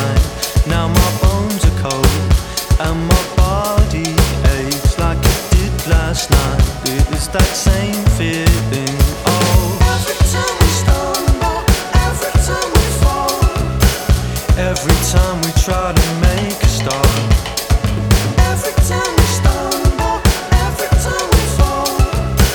night. Now my bones are cold and my body aches like it did last night. It is that same feeling. Oh, every time we stumble, every time we fall, every time we try to